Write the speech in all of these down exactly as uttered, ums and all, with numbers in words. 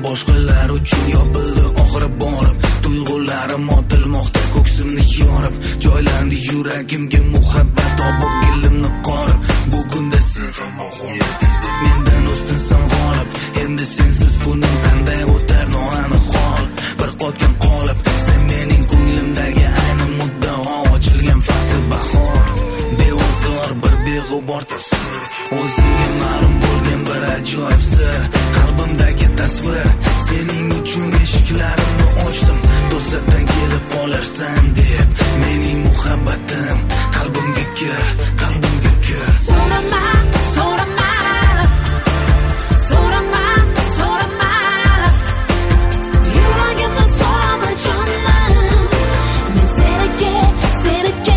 boshqalar uchun yopildi oxiri borib. Tuyg'ularim otilmoqda ko'ksimni yorib, joylandi yuragimga muhabbat topib gilimni qorib. Bugunda sevmoqim mendan ustunsan g'olib, endi sensiz kunim qanday o'tar noaniq hol. Bir qotgan qolib, sen mening ko'nglimdagi ayni muddao, ochilgan fasl bahor. Beozor bir beg'ubor tasvir, o'zingga ma'lum bo'lgan bir ajoyib sir. Qalbimdagi tasvir, sening uchun eshiklarimni ochdim, to'satdan kelib qolarsan deb. Mening muhabbatim qalbimga kir, qalbimga kir. So'rama, so'rama, so'rama, so'rama, yuragimni so'rama jonim, men seniki, seniki.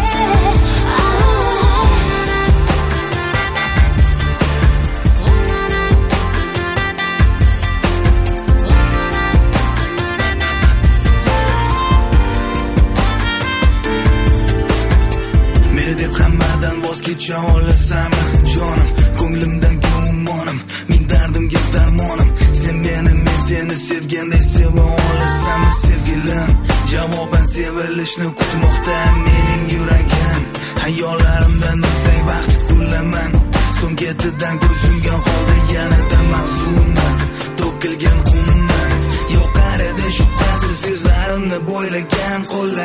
Deb hammadan voz kecha olasanmi jonim, ko'nglimdagi umonim, men dardimga darmonim. Sen meni, men seni sevganday seva olasanmi sevgilim? Javoban sevilishni kutmoqda mening yuragim. Hayollarimdan o'tsang vaqt kullaman, so'ng ketidan ko'z yumgan holda yanada mahzunman, to'kilgan qumman. Yo'q qarada shubhasiz yuzlarimni bo'ylagan qo'llar